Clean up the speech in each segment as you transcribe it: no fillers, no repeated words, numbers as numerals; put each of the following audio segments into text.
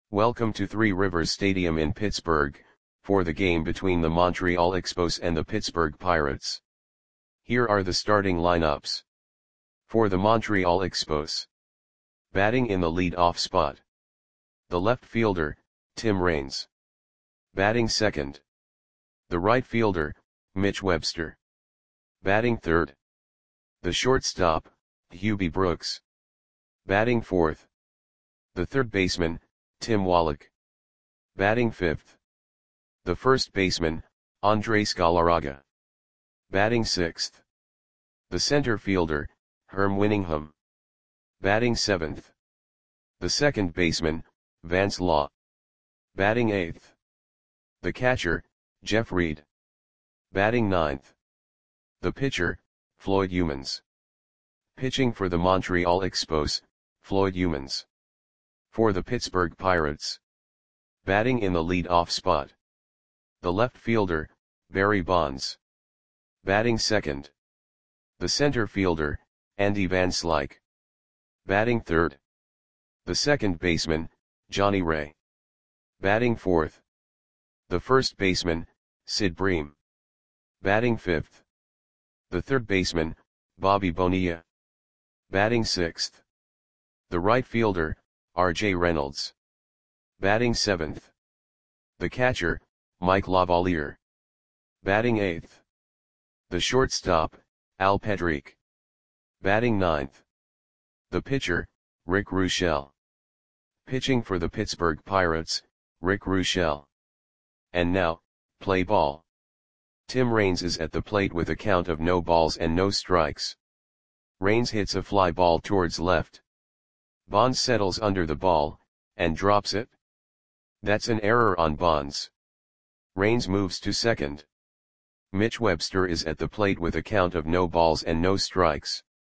Welcome to Three Rivers Stadium in Pittsburgh, for the game between the Montreal Expos and the Pittsburgh Pirates. Here are the starting lineups. For the Montreal Expos. Batting in the lead-off spot. The left fielder, Tim Raines. Batting second. The right fielder, Mitch Webster. Batting third. The shortstop, Hubie Brooks. Batting fourth. The third baseman, Tim Wallach. Batting fifth. The first baseman, Andres Galarraga. Batting sixth. The center fielder, Herm Winningham. Batting seventh. The second baseman, Vance Law. Batting eighth. The catcher, Jeff Reed. Batting ninth. The pitcher, Floyd Youmans. Pitching for the Montreal Expos, Floyd Youmans. For the Pittsburgh Pirates. Batting in the lead-off spot. The left fielder, Barry Bonds. Batting second. The center fielder, Andy Van Slyke. Batting third. The second baseman, Johnny Ray. Batting fourth. The first baseman, Sid Bream. Batting fifth. The third baseman, Bobby Bonilla. Batting sixth. The right fielder, R.J. Reynolds. Batting seventh. The catcher, Mike Lavalier. Batting eighth. The shortstop, Al Pedrique. Batting ninth. The pitcher, Rick Ruchel. Pitching for the Pittsburgh Pirates, Rick Ruchel. And now, play ball. Tim Raines is at the plate with a count of no balls and no strikes. Raines hits a fly ball towards left. Bonds settles under the ball, and drops it. That's an error on Bonds. Raines moves to second. Mitch Webster is at the plate with a count of no balls and no strikes.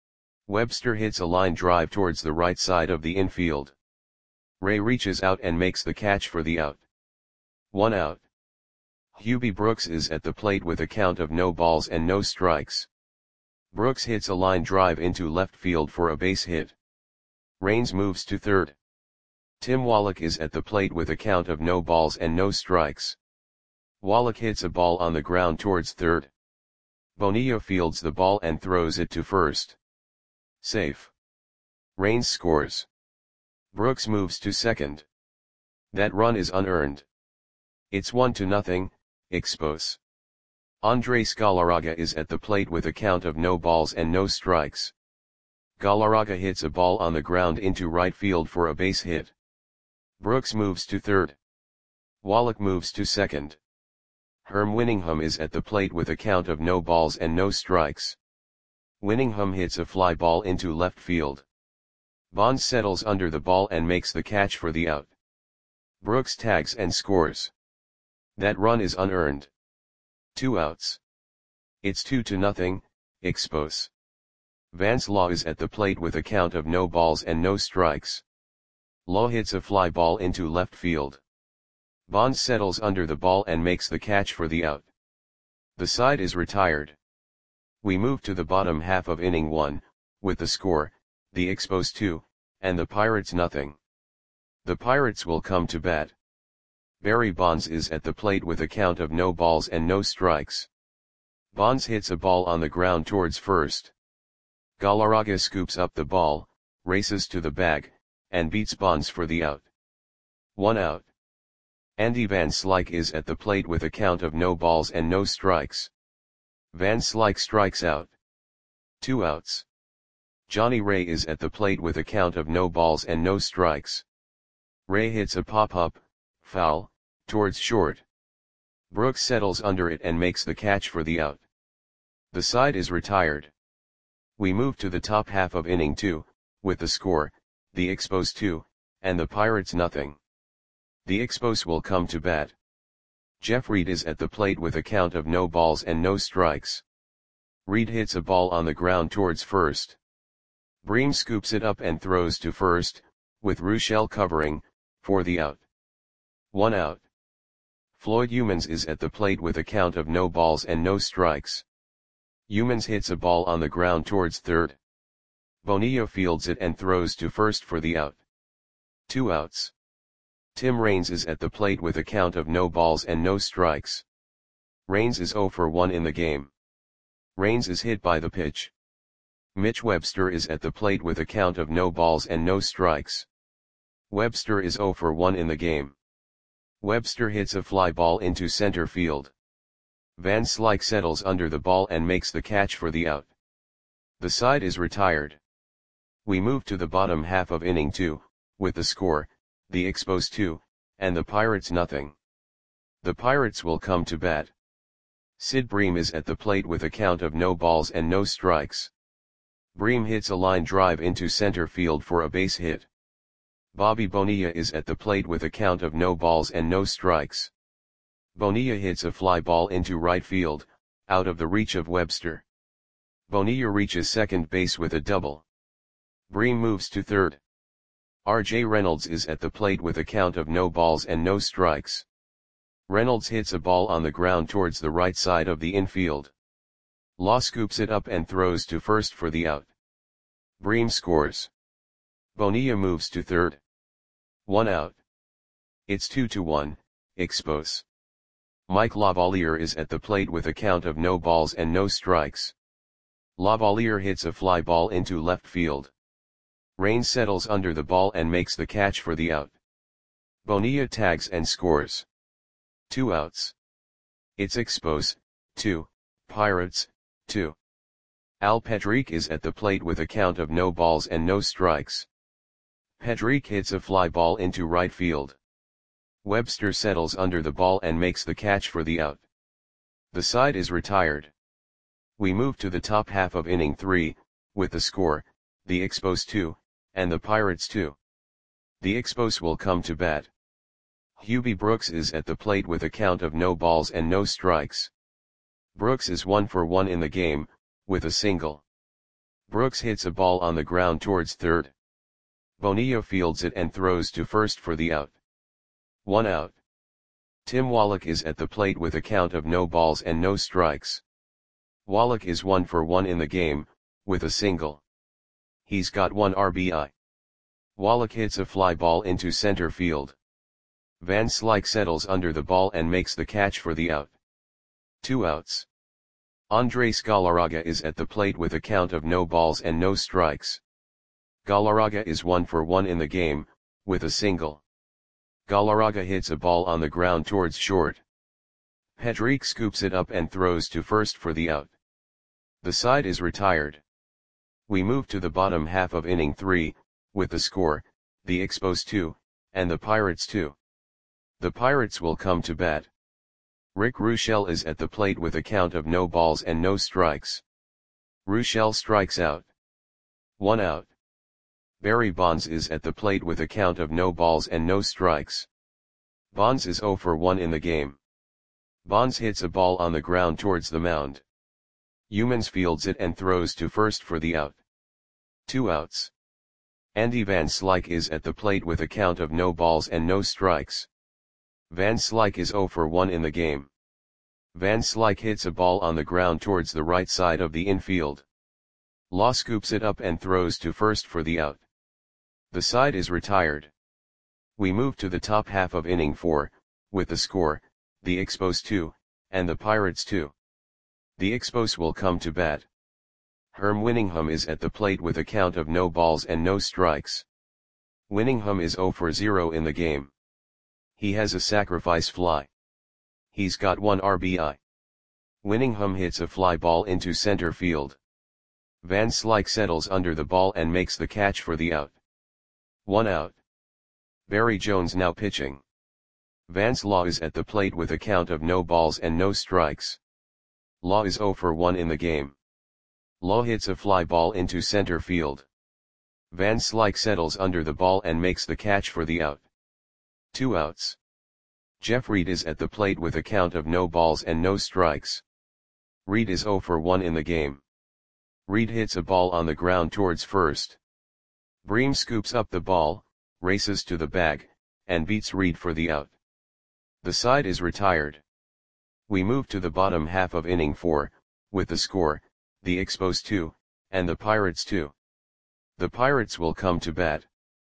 Webster hits a line drive towards the right side of the infield. Ray reaches out and makes the catch for the out. 1 out. Hubie Brooks is at the plate with a count of no balls and no strikes. Brooks hits a line drive into left field for a base hit. Raines moves to third. Tim Wallach is at the plate with a count of no balls and no strikes. Wallach hits a ball on the ground towards third. Bonilla fields the ball and throws it to first. Safe. Raines scores. Brooks moves to second. That run is unearned. It's 1-0, Expos. Andres Galarraga is at the plate with a count of no balls and no strikes. Galarraga hits a ball on the ground into right field for a base hit. Brooks moves to third. Wallach moves to second. Herm Winningham is at the plate with a count of no balls and no strikes. Winningham hits a fly ball into left field. Bonds settles under the ball and makes the catch for the out. Brooks tags and scores. That run is unearned. 2 outs. It's 2-0, Expos. Vance Law is at the plate with a count of no balls and no strikes. Law hits a fly ball into left field. Bonds settles under the ball and makes the catch for the out. The side is retired. We move to the bottom half of inning 1, with the score, the Expos 2, and the Pirates nothing. The Pirates will come to bat. Barry Bonds is at the plate with a count of no balls and no strikes. Bonds hits a ball on the ground towards first. Galarraga scoops up the ball, races to the bag, and beats Bonds for the out. 1 out. Andy Van Slyke is at the plate with a count of no balls and no strikes. Van Slyke strikes out. 2 outs. Johnny Ray is at the plate with a count of no balls and no strikes. Ray hits a pop-up, foul, towards short. Brooks settles under it and makes the catch for the out. The side is retired. We move to the top half of inning 2, with the score, the Expos 2, and the Pirates nothing. The Expos will come to bat. Jeff Reed is at the plate with a count of no balls and no strikes. Reed hits a ball on the ground towards first. Bream scoops it up and throws to first, with Ruchel covering, for the out. 1 out. Floyd Youmans is at the plate with a count of no balls and no strikes. Youmans hits a ball on the ground towards third. Bonilla fields it and throws to first for the out. 2 outs. Tim Raines is at the plate with a count of no balls and no strikes. Raines is 0 for 1 in the game. Raines is hit by the pitch. Mitch Webster is at the plate with a count of no balls and no strikes. Webster is 0 for 1 in the game. Webster hits a fly ball into center field. Van Slyke settles under the ball and makes the catch for the out. The side is retired. We move to the bottom half of inning 2, with the score, the Expos 2, and the Pirates nothing. The Pirates will come to bat. Sid Bream is at the plate with a count of no balls and no strikes. Bream hits a line drive into center field for a base hit. Bobby Bonilla is at the plate with a count of no balls and no strikes. Bonilla hits a fly ball into right field, out of the reach of Webster. Bonilla reaches second base with a double. Bream moves to third. R.J. Reynolds is at the plate with a count of no balls and no strikes. Reynolds hits a ball on the ground towards the right side of the infield. Law scoops it up and throws to first for the out. Bream scores. Bonilla moves to third. 1 out. It's 2-1, Expos. Mike Lavalier is at the plate with a count of no balls and no strikes. Lavalier hits a fly ball into left field. Raines settles under the ball and makes the catch for the out. Bonilla tags and scores. 2 outs. It's Expos, 2, Pirates, 2. Al Pedrique is at the plate with a count of no balls and no strikes. Pedrique hits a fly ball into right field. Webster settles under the ball and makes the catch for the out. The side is retired. We move to the top half of inning 3, with the score, the Expos 2, and the Pirates 2. The Expos will come to bat. Hubie Brooks is at the plate with a count of no balls and no strikes. Brooks is 1 for 1 in the game, with a single. Brooks hits a ball on the ground towards third. Bonilla fields it and throws to first for the out. 1 out. Tim Wallach is at the plate with a count of no balls and no strikes. Wallach is 1 for 1 in the game, with a single. He's got 1 RBI. Wallach hits a fly ball into center field. Van Slyke settles under the ball and makes the catch for the out. 2 outs. Andres Galarraga is at the plate with a count of no balls and no strikes. Galarraga is 1 for 1 in the game, with a single. Galarraga hits a ball on the ground towards short. Pedrique scoops it up and throws to first for the out. The side is retired. We move to the bottom half of inning 3, with the score, the Expos 2, and the Pirates 2. The Pirates will come to bat. Rick Ruschel is at the plate with a count of no balls and no strikes. Ruschel strikes out. 1 out. Barry Bonds is at the plate with a count of no balls and no strikes. Bonds is 0 for 1 in the game. Bonds hits a ball on the ground towards the mound. Humans fields it and throws to first for the out. 2 outs. Andy Van Slyke is at the plate with a count of no balls and no strikes. Van Slyke is 0 for 1 in the game. Van Slyke hits a ball on the ground towards the right side of the infield. Law scoops it up and throws to first for the out. The side is retired. We move to the top half of inning 4, with the score, the Expos 2, and the Pirates 2. The Expos will come to bat. Herm Winningham is at the plate with a count of no balls and no strikes. Winningham is 0 for 0 in the game. He has a sacrifice fly. He's got 1 RBI. Winningham hits a fly ball into center field. Van Slyke settles under the ball and makes the catch for the out. 1 out. Barry Jones now pitching. Vance Law is at the plate with a count of no balls and no strikes. Law is 0 for 1 in the game. Law hits a fly ball into center field. Van Slyke settles under the ball and makes the catch for the out. 2 outs. Jeff Reed is at the plate with a count of no balls and no strikes. Reed is 0 for 1 in the game. Reed hits a ball on the ground towards first. Bream scoops up the ball, races to the bag, and beats Reed for the out. The side is retired. We move to the bottom half of inning 4, with the score, the Expos 2, and the Pirates 2. The Pirates will come to bat.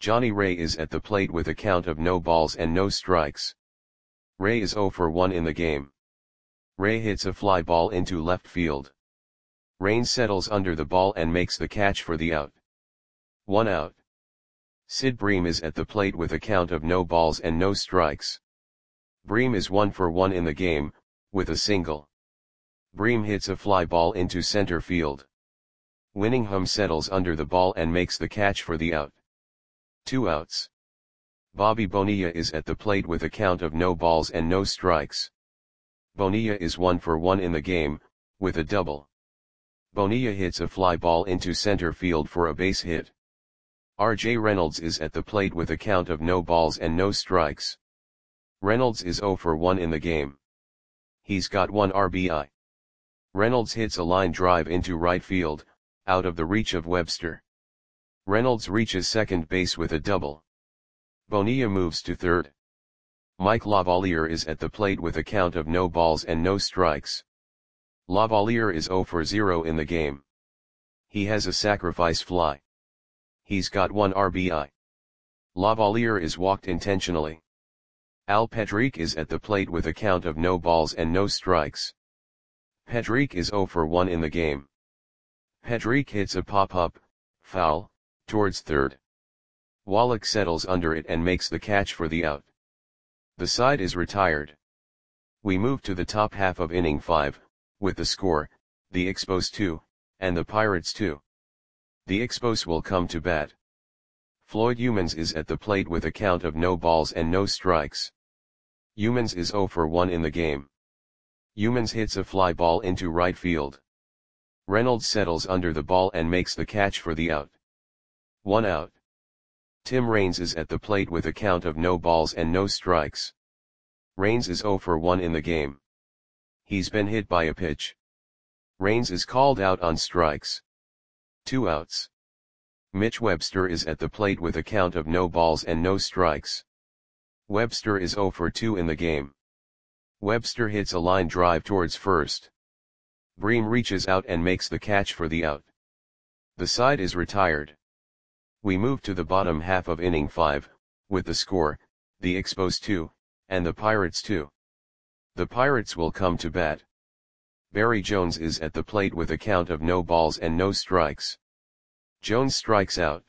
Johnny Ray is at the plate with a count of no balls and no strikes. Ray is 0 for 1 in the game. Ray hits a fly ball into left field. Rain settles under the ball and makes the catch for the out. 1 out. Sid Bream is at the plate with a count of no balls and no strikes. Bream is 1 for 1 in the game, with a single. Bream hits a fly ball into center field. Winningham settles under the ball and makes the catch for the out. 2 outs. Bobby Bonilla is at the plate with a count of no balls and no strikes. Bonilla is 1 for 1 in the game, with a double. Bonilla hits a fly ball into center field for a base hit. R.J. Reynolds is at the plate with a count of no balls and no strikes. Reynolds is 0 for 1 in the game. He's got 1 RBI. Reynolds hits a line drive into right field, out of the reach of Webster. Reynolds reaches second base with a double. Bonilla moves to third. Mike Lavalier is at the plate with a count of no balls and no strikes. Lavalier is 0 for 0 in the game. He has a sacrifice fly. He's got 1 RBI. Lavalier is walked intentionally. Al Pedrique is at the plate with a count of no balls and no strikes. Pedrique is 0 for 1 in the game. Pedrique hits a pop-up, foul, towards third. Wallach settles under it and makes the catch for the out. The side is retired. We move to the top half of inning 5, with the score, the Expos 2, and the Pirates 2. The Expos will come to bat. Floyd Youmans is at the plate with a count of no balls and no strikes. Youmans is 0 for 1 in the game. Youmans hits a fly ball into right field. Reynolds settles under the ball and makes the catch for the out. 1 out. Tim Raines is at the plate with a count of no balls and no strikes. Raines is 0 for 1 in the game. He's been hit by a pitch. Raines is called out on strikes. 2 outs. Mitch Webster is at the plate with a count of no balls and no strikes. Webster is 0 for 2 in the game. Webster hits a line drive towards first. Bream reaches out and makes the catch for the out. The side is retired. We move to the bottom half of inning 5, with the score, the Expos 2, and the Pirates 2. The Pirates will come to bat. Barry Jones is at the plate with a count of no balls and no strikes. Jones strikes out.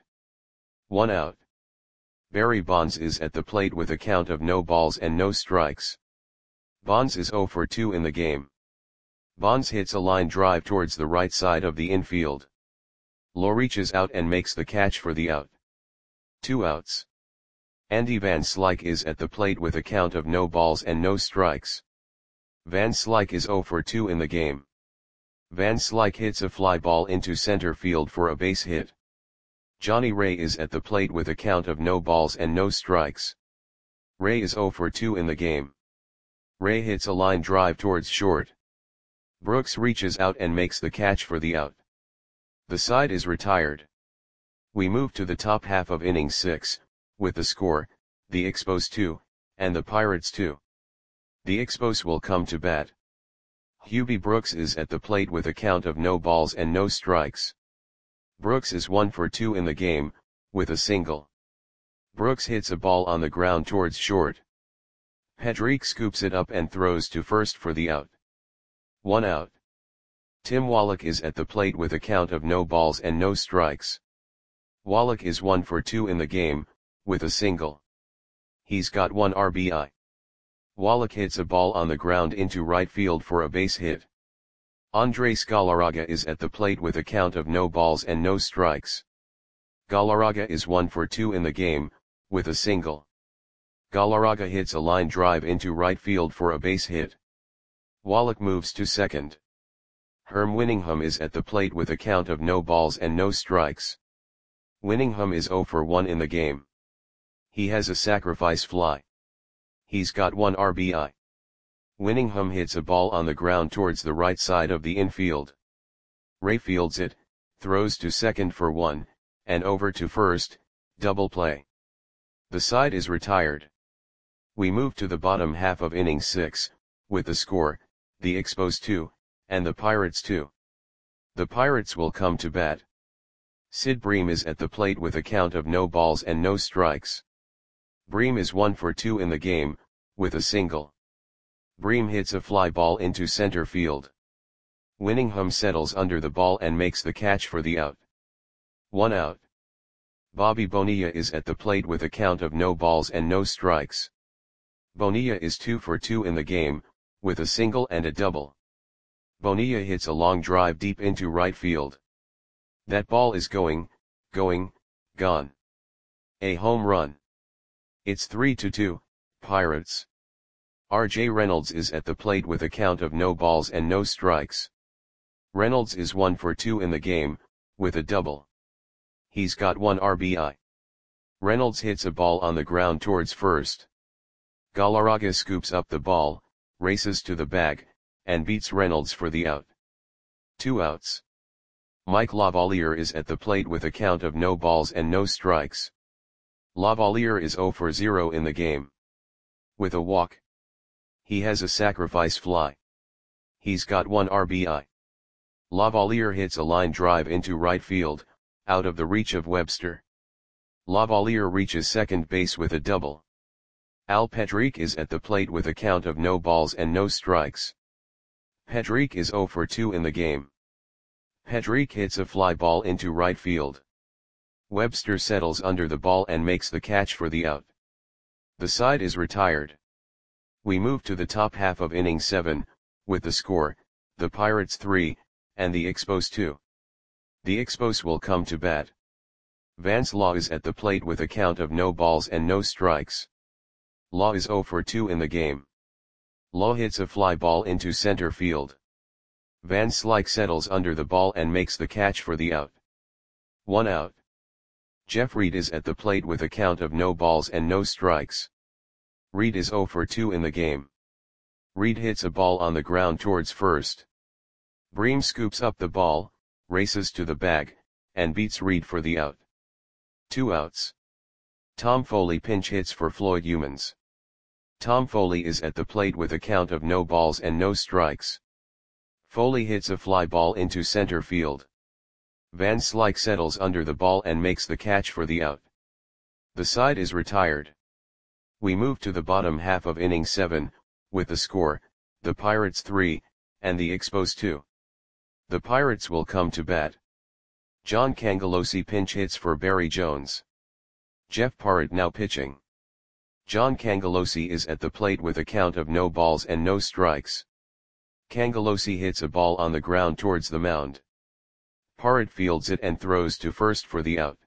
1 out. Barry Bonds is at the plate with a count of no balls and no strikes. Bonds is 0 for 2 in the game. Bonds hits a line drive towards the right side of the infield. Lowe reaches out and makes the catch for the out. 2 outs. Andy Van Slyke is at the plate with a count of no balls and no strikes. Van Slyke is 0 for 2 in the game. Van Slyke hits a fly ball into center field for a base hit. Johnny Ray is at the plate with a count of no balls and no strikes. Ray is 0 for 2 in the game. Ray hits a line drive towards short. Brooks reaches out and makes the catch for the out. The side is retired. We move to the top half of inning 6, with the score, the Expos 2, and the Pirates 2. The Expos will come to bat. Hubie Brooks is at the plate with a count of no balls and no strikes. Brooks is 1 for 2 in the game, with a single. Brooks hits a ball on the ground towards short. Pedrique scoops it up and throws to first for the out. 1 out. Tim Wallach is at the plate with a count of no balls and no strikes. Wallach is 1 for 2 in the game, with a single. He's got 1 RBI. Wallach hits a ball on the ground into right field for a base hit. Andres Galarraga is at the plate with a count of no balls and no strikes. Galarraga is 1 for 2 in the game, with a single. Galarraga hits a line drive into right field for a base hit. Wallach moves to second. Herm Winningham is at the plate with a count of no balls and no strikes. Winningham is 0 for 1 in the game. He has a sacrifice fly. He's got 1 RBI. Winningham hits a ball on the ground towards the right side of the infield. Ray fields it, throws to second for 1, and over to first, double play. The side is retired. We move to the bottom half of inning 6, with the score, the Expos 2, and the Pirates 2. The Pirates will come to bat. Sid Bream is at the plate with a count of no balls and no strikes. Bream is 1 for 2 in the game, with a single. Bream hits a fly ball into center field. Winningham settles under the ball and makes the catch for the out. 1 out. Bobby Bonilla is at the plate with a count of no balls and no strikes. Bonilla is 2 for 2 in the game, with a single and a double. Bonilla hits a long drive deep into right field. That ball is gone. A home run. It's 3-2, Pirates. R.J. Reynolds is at the plate with a count of no balls and no strikes. Reynolds is 1 for 2 in the game, with a double. He's got 1 RBI. Reynolds hits a ball on the ground towards first. Galarraga scoops up the ball, races to the bag, and beats Reynolds for the out. 2 outs. Mike Lavalier is at the plate with a count of no balls and no strikes. Lavalier is 0 for 0 in the game. With a walk. He has a sacrifice fly. He's got 1 RBI. Lavalier hits a line drive into right field, out of the reach of Webster. Lavalier reaches second base with a double. Al Pedrique is at the plate with a count of no balls and no strikes. Pedrique is 0 for 2 in the game. Pedrique hits a fly ball into right field. Webster settles under the ball and makes the catch for the out. The side is retired. We move to the top half of inning 7, with the score, the Pirates 3, and the Expos 2. The Expos will come to bat. Vance Law is at the plate with a count of no balls and no strikes. Law is 0 for 2 in the game. Law hits a fly ball into center field. Van Slyke settles under the ball and makes the catch for the out. 1 out. Jeff Reed is at the plate with a count of no balls and no strikes. Reed is 0 for 2 in the game. Reed hits a ball on the ground towards first. Bream scoops up the ball, races to the bag, and beats Reed for the out. 2 outs. Tom Foley pinch hits for Floyd Humans. Tom Foley is at the plate with a count of no balls and no strikes. Foley hits a fly ball into center field. Van Slyke settles under the ball and makes the catch for the out. The side is retired. We move to the bottom half of inning 7, with the score, the Pirates 3, and the Expos 2. The Pirates will come to bat. John Cangelosi pinch hits for Barry Jones. Jeff Parrott now pitching. John Cangelosi is at the plate with a count of no balls and no strikes. Cangelosi hits a ball on the ground towards the mound. Parrott fields it and throws to first for the out.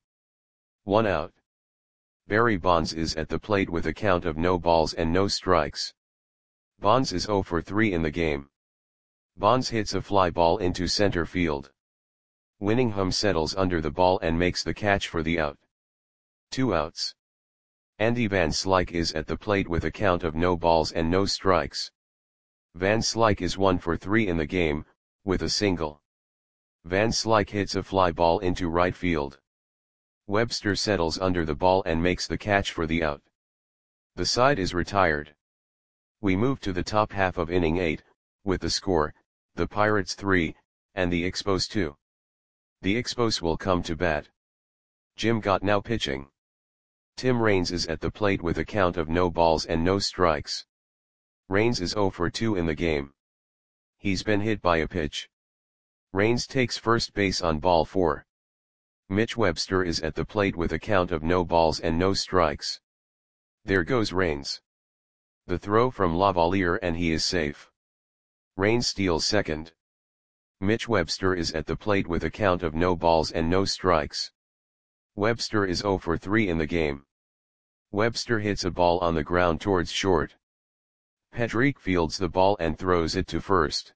1 out. Barry Bonds is at the plate with a count of no balls and no strikes. Bonds is 0 for 3 in the game. Bonds hits a fly ball into center field. Winningham settles under the ball and makes the catch for the out. 2 outs. Andy Van Slyke is at the plate with a count of no balls and no strikes. Van Slyke is 1 for 3 in the game, with a single. Van Slyke hits a fly ball into right field. Webster settles under the ball and makes the catch for the out. The side is retired. We move to the top half of inning 8, with the score, the Pirates 3, and the Expos 2. The Expos will come to bat. Jim Gott now pitching. Tim Raines is at the plate with a count of no balls and no strikes. Raines is 0 for 2 in the game. He's been hit by a pitch. Raines takes first base on ball 4. Mitch Webster is at the plate with a count of no balls and no strikes. There goes Raines. The throw from Lavalier and he is safe. Raines steals second. Mitch Webster is at the plate with a count of no balls and no strikes. Webster is 0 for 3 in the game. Webster hits a ball on the ground towards short. Pedrique fields the ball and throws it to first.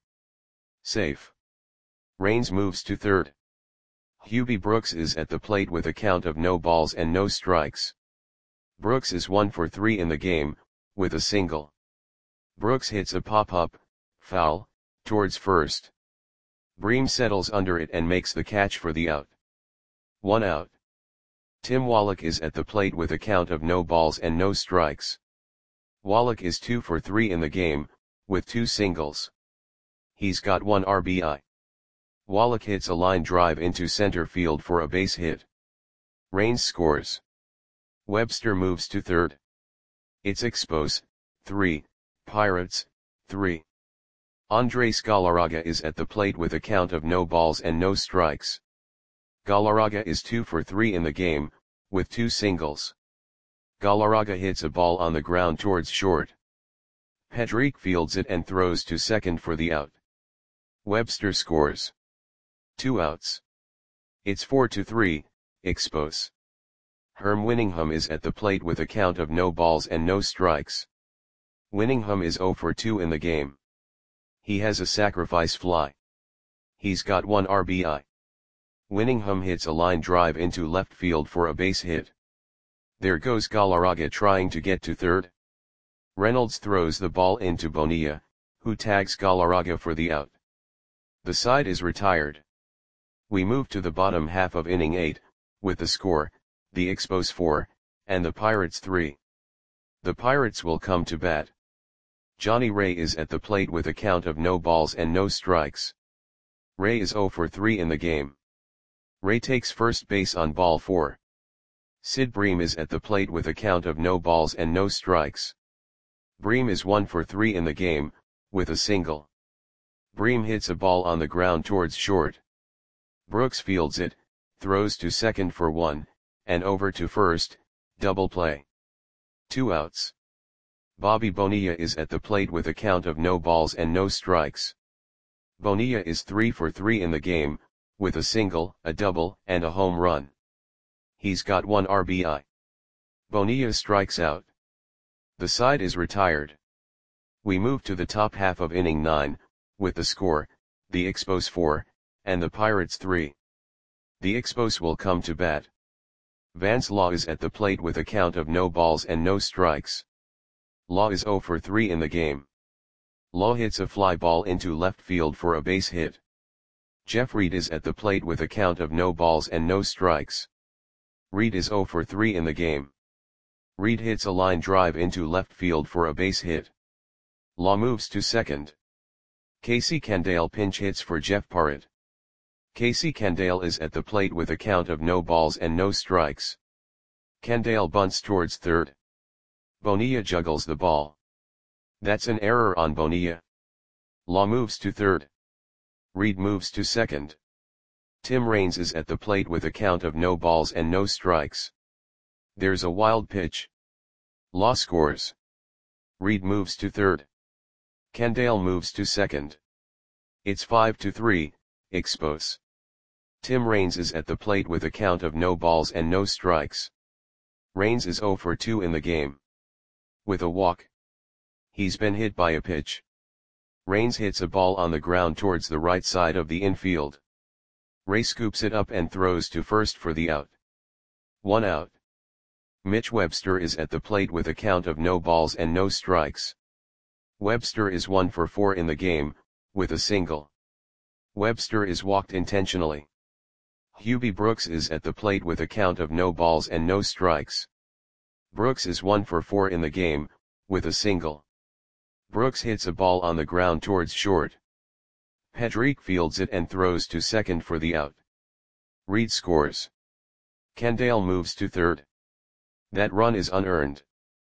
Safe. Raines moves to third. Hubie Brooks is at the plate with a count of no balls and no strikes. Brooks is 1 for 3 in the game, with a single. Brooks hits a pop-up, foul, towards first. Bream settles under it and makes the catch for the out. 1 out. Tim Wallach is at the plate with a count of no balls and no strikes. Wallach is 2 for 3 in the game, with 2 singles. He's got 1 RBI. Wallach hits a line drive into center field for a base hit. Raines scores. Webster moves to third. It's Expos, 3, Pirates, 3. Andres Galarraga is at the plate with a count of no balls and no strikes. Galarraga is 2 for 3 in the game, with 2 singles. Galarraga hits a ball on the ground towards short. Pedrique fields it and throws to second for the out. Webster scores. 2 outs. It's 4-3, Expos. Herm Winningham is at the plate with a count of no balls and no strikes. Winningham is 0 for 2 in the game. He has a sacrifice fly. He's got 1 RBI. Winningham hits a line drive into left field for a base hit. There goes Galarraga trying to get to third. Reynolds throws the ball into Bonilla, who tags Galarraga for the out. The side is retired. We move to the bottom half of inning 8, with the score, the Expos 4, and the Pirates 3. The Pirates will come to bat. Johnny Ray is at the plate with a count of no balls and no strikes. Ray is 0 for 3 in the game. Ray takes first base on ball 4. Sid Bream is at the plate with a count of no balls and no strikes. Bream is 1 for 3 in the game, with a single. Bream hits a ball on the ground towards short. Brooks fields it, throws to second for 1, and over to first, double play. 2 outs. Bobby Bonilla is at the plate with a count of no balls and no strikes. Bonilla is 3 for 3 in the game, with a single, a double, and a home run. He's got 1 RBI. Bonilla strikes out. The side is retired. We move to the top half of inning 9, with the score, the Expos 4, and the Pirates 3. The Expos will come to bat. Vance Law is at the plate with a count of no balls and no strikes. Law is 0 for 3 in the game. Law hits a fly ball into left field for a base hit. Jeff Reed is at the plate with a count of no balls and no strikes. Reed is 0 for 3 in the game. Reed hits a line drive into left field for a base hit. Law moves to second. Casey Candale pinch hits for Jeff Parrott. Casey Candale is at the plate with a count of no balls and no strikes. Candale bunts towards third. Bonilla juggles the ball. That's an error on Bonilla. Law moves to third. Reed moves to second. Tim Raines is at the plate with a count of no balls and no strikes. There's a wild pitch. Law scores. Reed moves to third. Candale moves to second. It's 5-3, Expos. Tim Raines is at the plate with a count of no balls and no strikes. Raines is 0 for 2 in the game. With a walk. He's been hit by a pitch. Raines hits a ball on the ground towards the right side of the infield. Ray scoops it up and throws to first for the out. 1 out. Mitch Webster is at the plate with a count of no balls and no strikes. Webster is 1 for 4 in the game, with a single. Webster is walked intentionally. Hubie Brooks is at the plate with a count of no balls and no strikes. Brooks is 1 for 4 in the game, with a single. Brooks hits a ball on the ground towards short. Pedrique fields it and throws to second for the out. Reed scores. Candale moves to third. That run is unearned.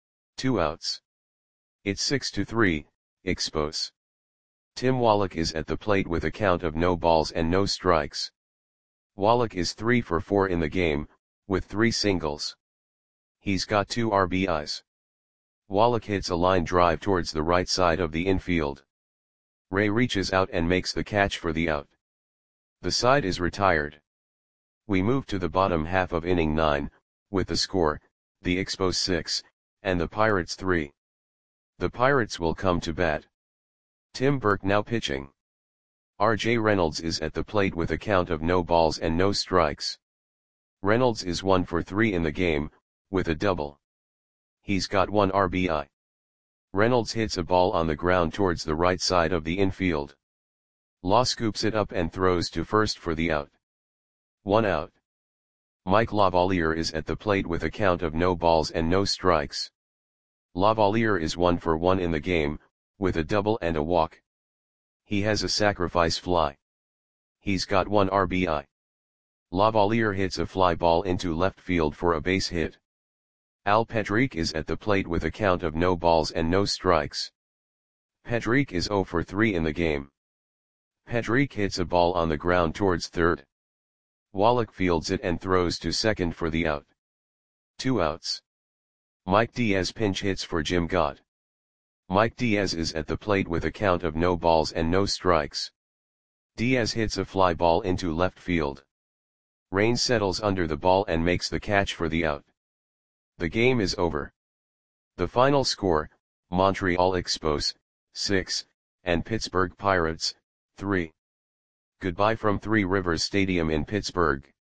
2 outs. It's 6-3, Expos. Tim Wallach is at the plate with a count of no balls and no strikes. Wallach is 3 for 4 in the game, with 3 singles. He's got 2 RBIs. Wallach hits a line drive towards the right side of the infield. Ray reaches out and makes the catch for the out. The side is retired. We move to the bottom half of inning 9, with the score, the Expos 6, and the Pirates 3. The Pirates will come to bat. Tim Burke now pitching. R.J. Reynolds is at the plate with a count of no balls and no strikes. Reynolds is 1 for 3 in the game, with a double. He's got 1 RBI. Reynolds hits a ball on the ground towards the right side of the infield. Law scoops it up and throws to first for the out. 1 out. Mike Lavalier is at the plate with a count of no balls and no strikes. Lavalier is 1 for 1 in the game, with a double and a walk. He has a sacrifice fly. He's got 1 RBI. Lavalier hits a fly ball into left field for a base hit. Al Pedrique is at the plate with a count of no balls and no strikes. Pedrique is 0 for 3 in the game. Pedrique hits a ball on the ground towards third. Wallach fields it and throws to second for the out. 2 outs. Mike Diaz pinch hits for Jim Gott. Mike Diaz is at the plate with a count of no balls and no strikes. Diaz hits a fly ball into left field. Rain settles under the ball and makes the catch for the out. The game is over. The final score, Montreal Expos, 6, and Pittsburgh Pirates, 3. Goodbye from Three Rivers Stadium in Pittsburgh.